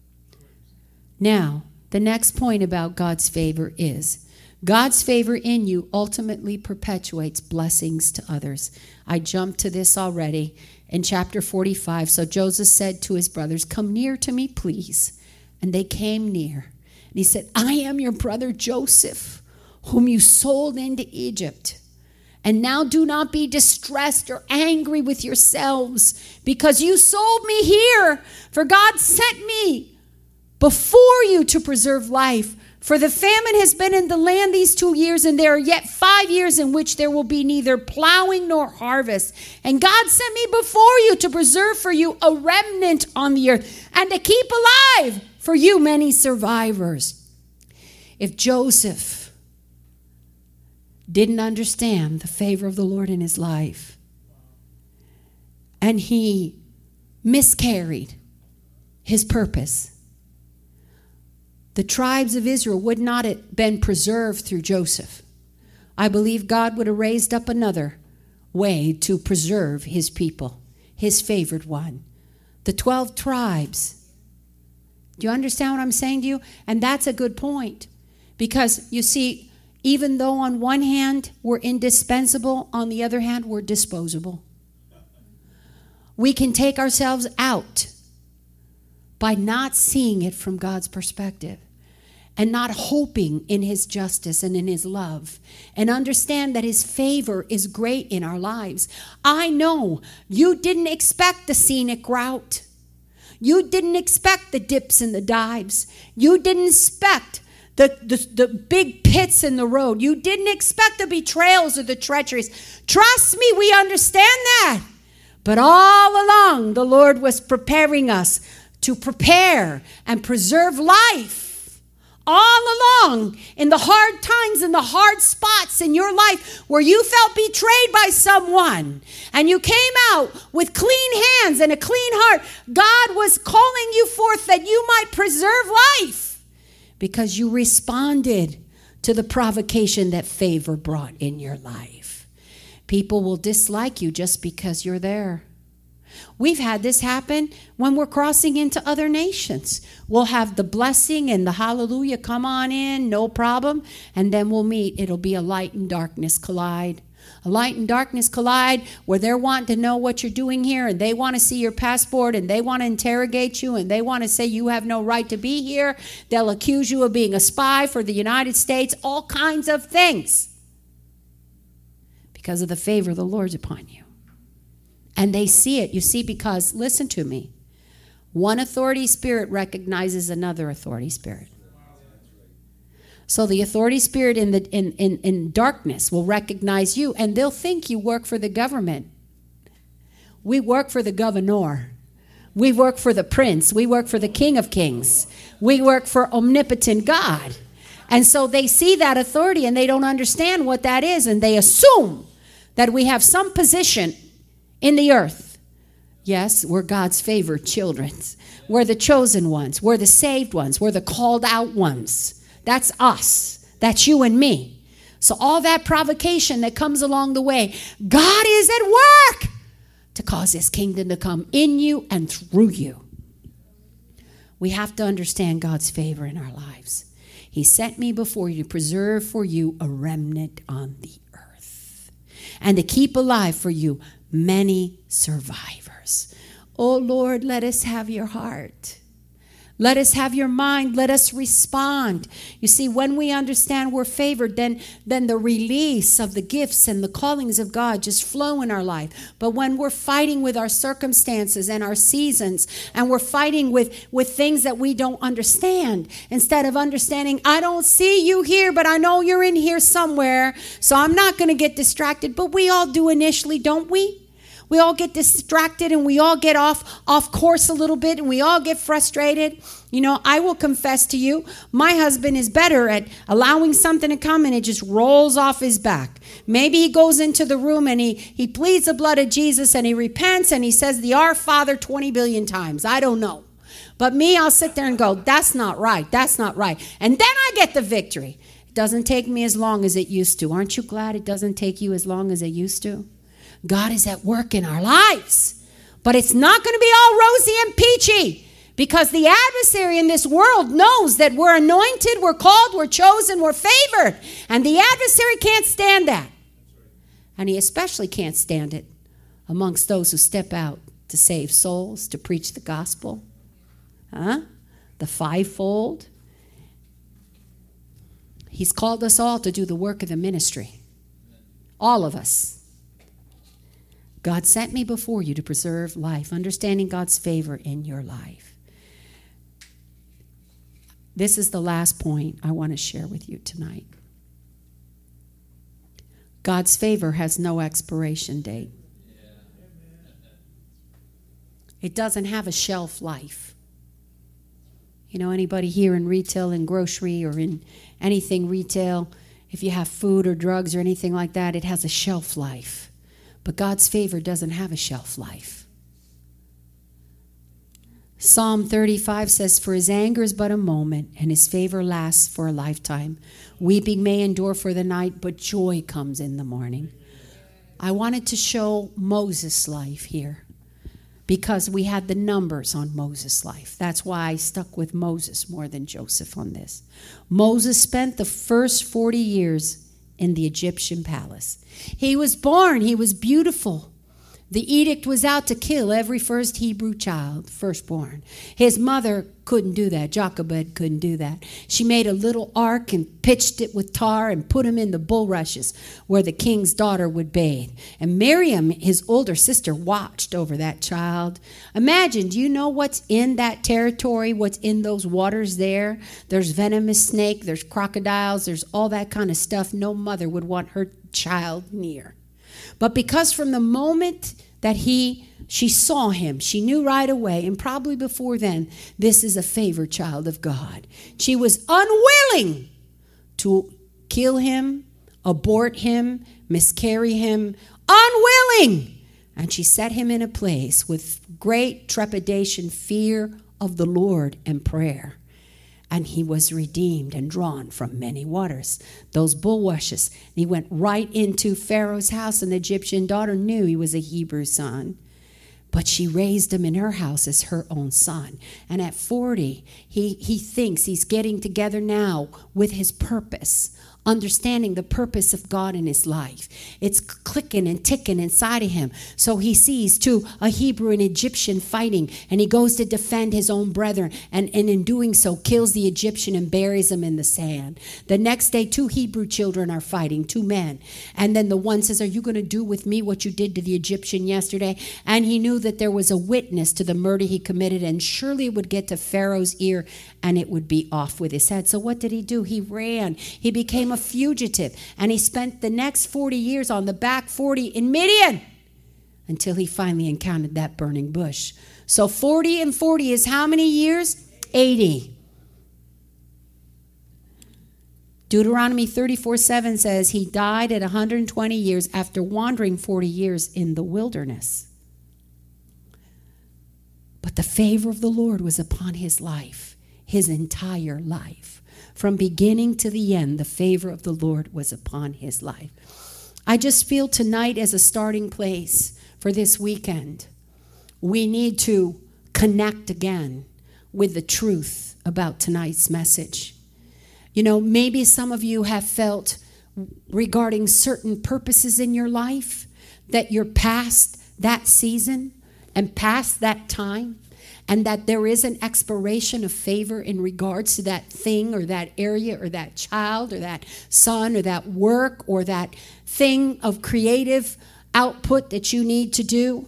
Now, the next point about God's favor is God's favor in you ultimately perpetuates blessings to others. I jumped to this already in chapter 45. So Joseph said to his brothers, come near to me, please. And they came near. And he said, I am your brother Joseph, whom you sold into Egypt. And now do not be distressed or angry with yourselves because you sold me here. For God sent me before you to preserve life. For the famine has been in the land these 2 years, and there are yet 5 years in which there will be neither plowing nor harvest. And God sent me before you to preserve for you a remnant on the earth and to keep alive for you many survivors. If Joseph didn't understand the favor of the Lord in his life, and he miscarried his purpose, the tribes of Israel would not have been preserved through Joseph. I believe God would have raised up another way to preserve his people, his favored one. The 12 tribes. Do you understand what I'm saying to you? And that's a good point. Because, you see, even though on one hand we're indispensable, on the other hand we're disposable. We can take ourselves out by not seeing it from God's perspective and not hoping in his justice and in his love, and understand that his favor is great in our lives. I know you didn't expect the scenic route. You didn't expect the dips and the dives. You didn't expect the big pits in the road. You didn't expect the betrayals or the treacheries. Trust me, we understand that. But all along, the Lord was preparing us to prepare and preserve life. All along, in the hard times and the hard spots in your life where you felt betrayed by someone and you came out with clean hands and a clean heart, God was calling you forth that you might preserve life because you responded to the provocation that favor brought in your life. People will dislike you just because you're there. We've had this happen when we're crossing into other nations. We'll have the blessing and the hallelujah, come on in, no problem. And then we'll meet. It'll be a light and darkness collide. A light and darkness collide where they're wanting to know what you're doing here, and they want to see your passport, and they want to interrogate you, and they want to say you have no right to be here. They'll accuse you of being a spy for the United States, all kinds of things because of the favor of the Lord's upon you. And they see it, you see, because, listen to me, one authority spirit recognizes another authority spirit. So the authority spirit in darkness will recognize you, and they'll think you work for the government. We work for the governor. We work for the prince. We work for the King of Kings. We work for omnipotent God. And so they see that authority, and they don't understand what that is, and they assume that we have some position in the earth. Yes, we're God's favored children. We're the chosen ones. We're the saved ones. We're the called out ones. That's us. That's you and me. So all that provocation that comes along the way, God is at work to cause his kingdom to come in you and through you. We have to understand God's favor in our lives. He sent me before you to preserve for you a remnant on the earth and to keep alive for you many survivors. Oh Lord, let us have your heart. Let us have your mind. Let us respond. You see, when we understand we're favored, then the release of the gifts and the callings of God just flow in our life. But when we're fighting with our circumstances and our seasons, and we're fighting with things that we don't understand, instead of understanding, I don't see you here, but I know you're in here somewhere, so I'm not going to get distracted. But we all do initially, don't we? We all get distracted and we all get off course a little bit and we all get frustrated. You know, I will confess to you, my husband is better at allowing something to come and it just rolls off his back. Maybe he goes into the room and he pleads the blood of Jesus and he repents and he says the Our Father 20 billion times. I don't know. But me, I'll sit there and go, that's not right. That's not right. And then I get the victory. It doesn't take me as long as it used to. Aren't you glad it doesn't take you as long as it used to? God is at work in our lives. But it's not going to be all rosy and peachy, because the adversary in this world knows that we're anointed, we're called, we're chosen, we're favored. And the adversary can't stand that. And he especially can't stand it amongst those who step out to save souls, to preach the gospel. The fivefold. He's called us all to do the work of the ministry. All of us. God sent me before you to preserve life, understanding God's favor in your life. This is the last point I want to share with you tonight. God's favor has no expiration date. It doesn't have a shelf life. You know, anybody here in retail, in grocery, or in anything retail, if you have food or drugs or anything like that, it has a shelf life. But God's favor doesn't have a shelf life. Psalm 35 says, for his anger is but a moment, and his favor lasts for a lifetime. Weeping may endure for the night, but joy comes in the morning. I wanted to show Moses' life here, because we had the numbers on Moses' life. That's why I stuck with Moses more than Joseph on this. Moses spent the first 40 years in the Egyptian palace. He was born, he was beautiful. The edict was out to kill every first Hebrew child, firstborn. His mother couldn't do that. Jochebed couldn't do that. She made a little ark and pitched it with tar and put him in the bulrushes where the king's daughter would bathe. And Miriam, his older sister, watched over that child. Imagine, do you know what's in that territory, what's in those waters there? There's venomous snake, there's crocodiles, there's all that kind of stuff no mother would want her child near. But because from the moment that she saw him, she knew right away, and probably before then, this is a favored child of God. She was unwilling to kill him, abort him, miscarry him, unwilling. And she set him in a place with great trepidation, fear of the Lord, and prayer. And he was redeemed and drawn from many waters, those bulrushes. And he went right into Pharaoh's house, and the Egyptian daughter knew he was a Hebrew son. But she raised him in her house as her own son. And at 40, he thinks he's getting together now with his purpose, understanding the purpose of God in his life. It's clicking and ticking inside of him. So he sees a Hebrew and Egyptian fighting, and he goes to defend his own brethren, and in doing so kills the Egyptian and buries him in the sand. The next day, 2 Hebrew children are fighting, 2 men. And then the one says, are you going to do with me what you did to the Egyptian yesterday? And he knew that there was a witness to the murder he committed, and surely it would get to Pharaoh's ear, and it would be off with his head. So what did he do? He ran. He became a fugitive, and he spent the next 40 years on the back 40 in Midian until he finally encountered that burning bush. So 40 and 40 is how many years? 80. Deuteronomy 34:7 says he died at 120 years after wandering 40 years in the wilderness. But the favor of the Lord was upon his life, his entire life. From beginning to the end, the favor of the Lord was upon his life. I just feel tonight as a starting place for this weekend, we need to connect again with the truth about tonight's message. You know, maybe some of you have felt regarding certain purposes in your life that you're past that season and past that time. and that there is an expiration of favor in regards to that thing or that area or that child or that son or that work or that thing of creative output that you need to do?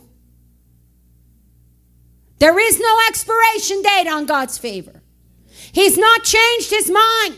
There is no expiration date on God's favor. He's not changed his mind.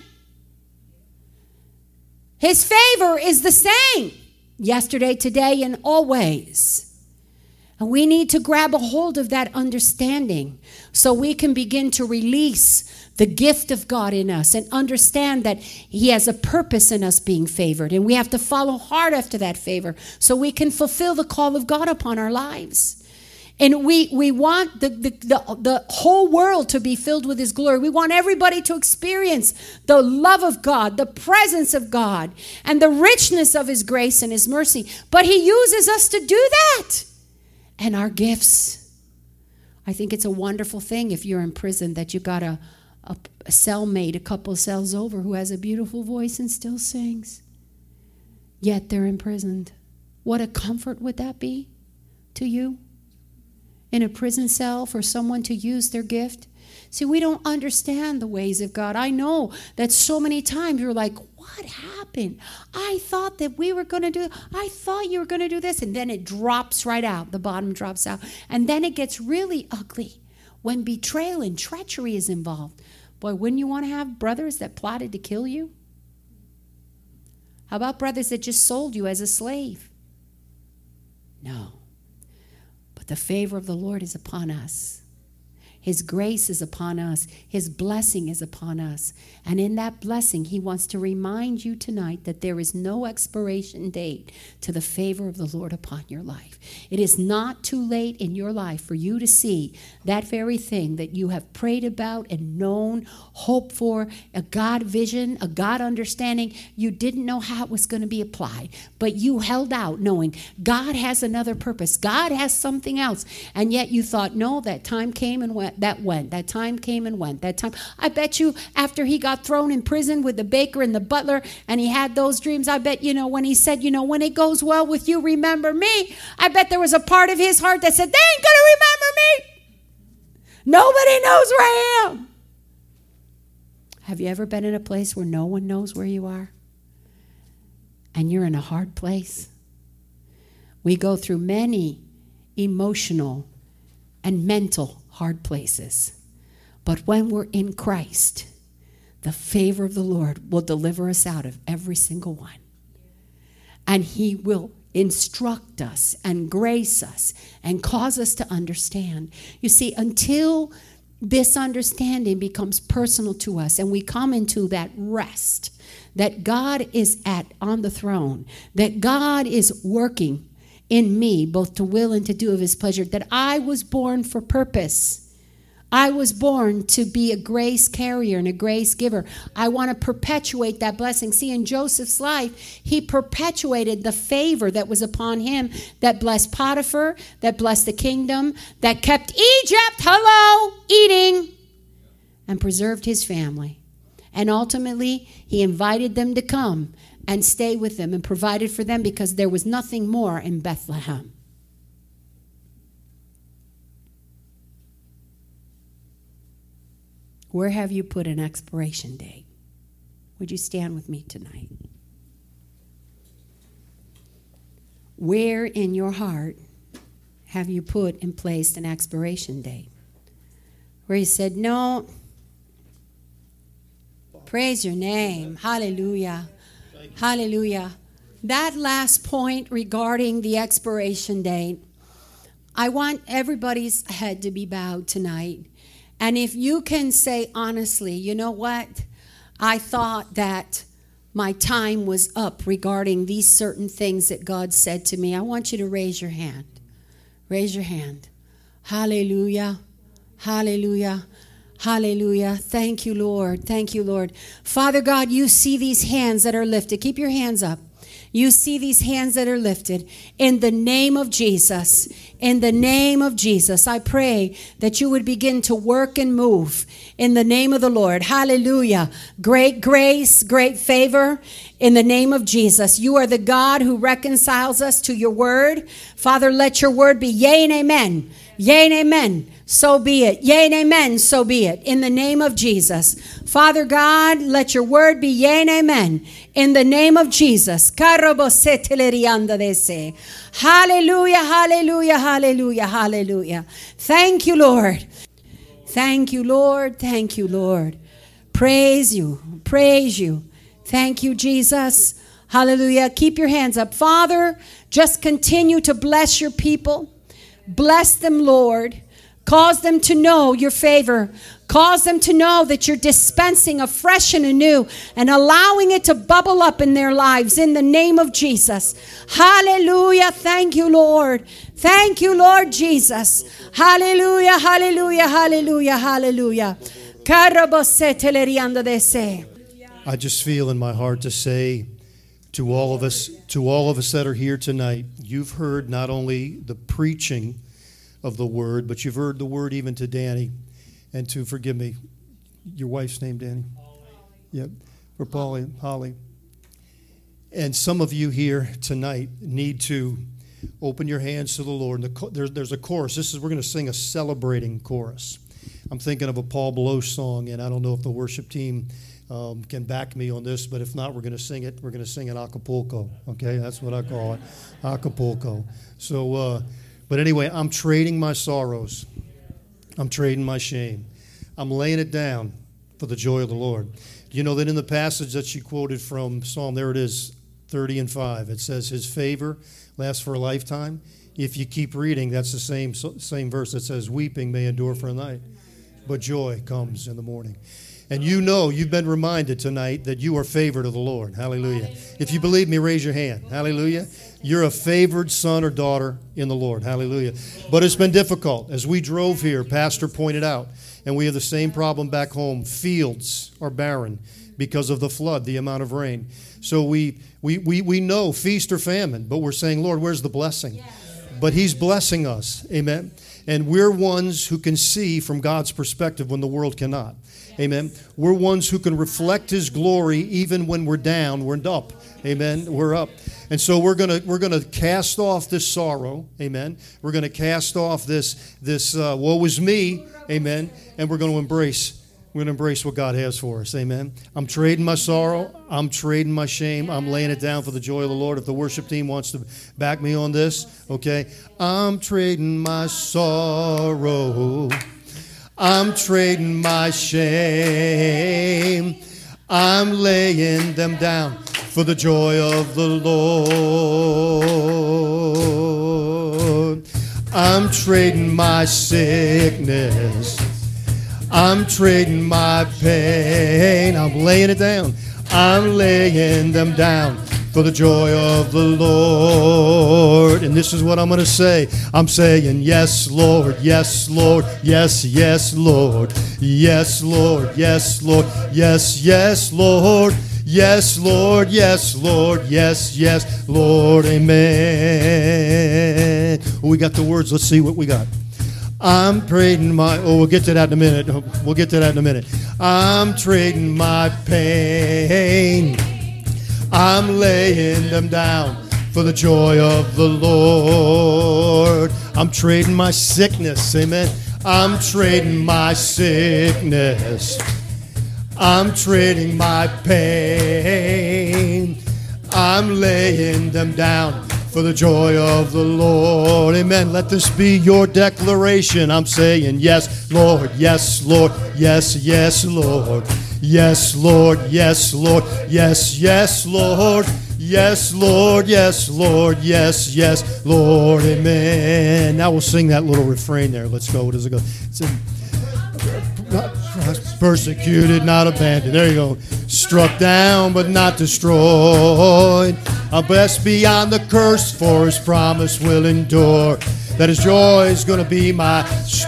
His favor is the same yesterday, today, and always. And we need to grab a hold of that understanding so we can begin to release the gift of God in us and understand that he has a purpose in us being favored. And we have to follow hard after that favor so we can fulfill the call of God upon our lives. And we want the whole world to be filled with his glory. We want everybody to experience the love of God, the presence of God, and the richness of his grace and his mercy. But he uses us to do that. And our gifts. I think it's a wonderful thing if you're in prison that you got a cellmate a couple of cells over who has a beautiful voice and still sings. Yet they're imprisoned. What a comfort would that be to you? In a prison cell for someone to use their gift? See, we don't understand the ways of God. I know that so many times you're like, what happened? I thought that we were going to do, I thought you were going to do this. And then it drops right out. The bottom drops out. And then it gets really ugly when betrayal and treachery is involved. Boy, wouldn't you want to have brothers that plotted to kill you? How about brothers that just sold you as a slave? No. But the favor of the Lord is upon us. His grace is upon us. His blessing is upon us. And in that blessing, he wants to remind you tonight that there is no expiration date to the favor of the Lord upon your life. It is not too late in your life for you to see that very thing that you have prayed about and known, hoped for, a God vision, a God understanding. You didn't know how it was going to be applied, but you held out knowing God has another purpose. God has something else. And yet you thought, no, that time came and went. That time came and went. That time. I bet you after he got thrown in prison with the baker and the butler and he had those dreams, I bet, when he said, when it goes well with you, remember me. I bet there was a part of his heart that said, they ain't going to remember me. Nobody knows where I am. Have you ever been in a place where no one knows where you are? And you're in a hard place? We go through many emotional and mental hard places. But when we're in Christ, the favor of the Lord will deliver us out of every single one. And he will instruct us and grace us and cause us to understand. You see, until this understanding becomes personal to us and we come into that rest that God is on the throne, that God is working in me, both to will and to do of his pleasure, that I was born for purpose. I was born to be a grace carrier and a grace giver. I want to perpetuate that blessing. See, in Joseph's life, he perpetuated the favor that was upon him that blessed Potiphar, that blessed the kingdom, that kept Egypt, eating, and preserved his family. And ultimately, he invited them to come and stay with them and provided for them because there was nothing more in Bethlehem. Where have you put an expiration date? Would you stand with me tonight? Where in your heart have you put and placed an expiration date? Where you said, no, praise your name, hallelujah. Hallelujah. That last point regarding the expiration date, I want everybody's head to be bowed tonight. And if you can say honestly, you know what? I thought that my time was up regarding these certain things that God said to me. I want you to raise your hand. Raise your hand. Hallelujah. Hallelujah. Hallelujah. Thank you, Lord. Thank you, Lord. Father God, you see these hands that are lifted. Keep your hands up. You see these hands that are lifted. In the name of Jesus, In the name of Jesus, I pray that you would begin to work and move in the name of the Lord. Hallelujah. Great grace, great favor in the name of Jesus. You are the God who reconciles us to your word. Father, let your word be yea and amen. Yea and amen. So be it. Yea and amen. So be it. In the name of Jesus. Father God, let your word be yea and amen. In the name of Jesus. Hallelujah, hallelujah, hallelujah, hallelujah. Thank you, Lord. Thank you, Lord. Thank you, Lord. Praise you. Praise you. Thank you, Jesus. Hallelujah. Keep your hands up. Father, just continue to bless your people. Bless them, Lord. Cause them to know your favor. Cause them to know that you're dispensing afresh and anew and allowing it to bubble up in their lives in the name of Jesus. Hallelujah. Thank you, Lord. Thank you, Lord Jesus. Hallelujah, hallelujah, hallelujah, hallelujah. I just feel in my heart to say to all of us that are here tonight, you've heard not only the preaching of the word, but you've heard the word even to Danny and to, forgive me, your wife's name, Danny? Yep, or Holly. And some of you here tonight need to open your hands to the Lord. There's a chorus. We're going to sing a celebrating chorus. I'm thinking of a Paul Baloche song, and I don't know if the worship team can back me on this, but if not, we're going to sing it. We're going to sing it Acapulco. Okay, that's what I call it, Acapulco. So, but anyway, I'm trading my sorrows. I'm trading my shame. I'm laying it down for the joy of the Lord. You know that in the passage that she quoted from Psalm, there it is, 30 and 5. It says, his favor lasts for a lifetime. If you keep reading, that's the same verse that says, weeping may endure for a night, but joy comes in the morning. And you know, you've been reminded tonight that you are favored of the Lord. Hallelujah. If you believe me, raise your hand. Hallelujah. You're a favored son or daughter in the Lord. Hallelujah. But it's been difficult. As we drove here, Pastor pointed out, and we have the same problem back home. Fields are barren because of the flood, the amount of rain. So we know feast or famine, but we're saying, Lord, where's the blessing? But he's blessing us. Amen. And we're ones who can see from God's perspective when the world cannot. Amen. We're ones who can reflect his glory even when we're down, we're up. Amen. We're up. And so we're gonna cast off this sorrow. Amen. We're gonna cast off this woe is me. Amen. And we're gonna embrace what God has for us. Amen. I'm trading my sorrow. I'm trading my shame. I'm laying it down for the joy of the Lord. If the worship team wants to back me on this, okay. I'm trading my sorrow. I'm trading my shame. I'm laying them down for the joy of the Lord. I'm trading my sickness. I'm trading my pain. I'm laying it down. I'm laying them down for the joy of the Lord. And this is what I'm going to say. I'm saying, yes, Lord, yes, Lord, yes, yes, Lord, yes, Lord, yes, Lord, yes, yes, Lord, yes, Lord, yes, Lord, yes, yes, Lord, amen. We got the words. Let's see what we got. I'm trading we'll get to that in a minute. I'm trading my pain. I'm laying them down for the joy of the Lord. I'm trading my sickness, amen. I'm trading my sickness. I'm trading my pain. I'm laying them down for the joy of the Lord, amen. Let this be your declaration. I'm saying, yes, Lord, yes, Lord, yes, yes, Lord. Yes, Lord, yes, Lord, yes, yes, Lord, yes, Lord, yes, Lord, yes, yes, Lord, amen. Now we'll sing that little refrain there. Let's go. What does it go? It's persecuted, not abandoned. There you go. Struck down, but not destroyed. I'm blessed beyond the curse, for his promise will endure. That his joy is going to be my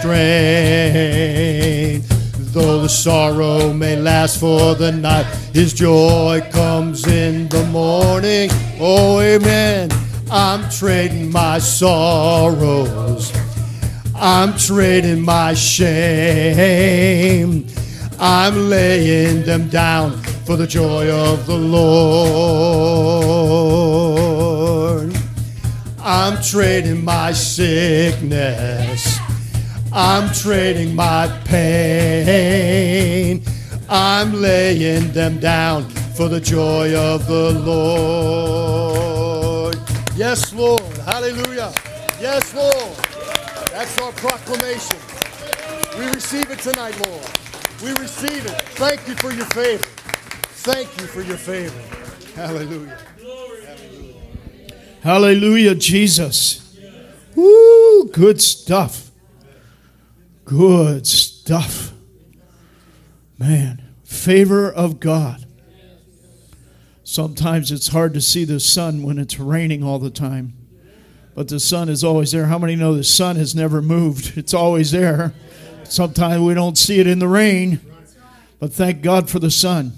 strength. Though the sorrow may last for the night, his joy comes in the morning. Oh, amen. I'm trading my sorrows. I'm trading my shame. I'm laying them down for the joy of the Lord. I'm trading my sickness. I'm trading my pain. I'm laying them down for the joy of the Lord. Yes, Lord. Hallelujah. Yes, Lord. That's our proclamation. We receive it tonight, Lord. We receive it. Thank you for your favor. Thank you for your favor. Hallelujah. Hallelujah. Hallelujah, Jesus. Woo, good stuff. Good stuff. Man, favor of God. Sometimes it's hard to see the sun when it's raining all the time. But the sun is always there. How many know the sun has never moved? It's always there. Sometimes we don't see it in the rain. But thank God for the sun.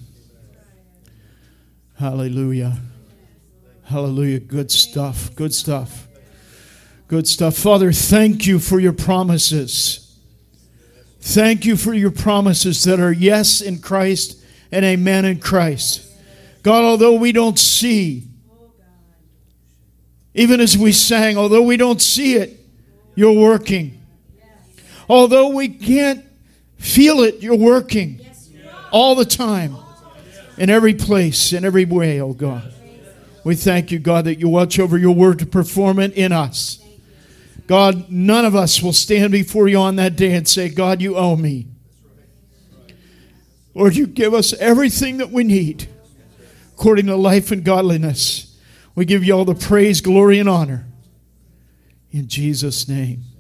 Hallelujah. Hallelujah. Good stuff. Good stuff. Good stuff. Father, thank you for your promises. Thank you for your promises that are yes in Christ and amen in Christ. God, although we don't see, even as we sang, although we don't see it, you're working. Although we can't feel it, you're working all the time, in every place, in every way, oh God. We thank you, God, that you watch over your word to perform it in us. God, none of us will stand before you on that day and say, God, you owe me. Lord, you give us everything that we need according to life and godliness. We give you all the praise, glory, and honor. In Jesus' name.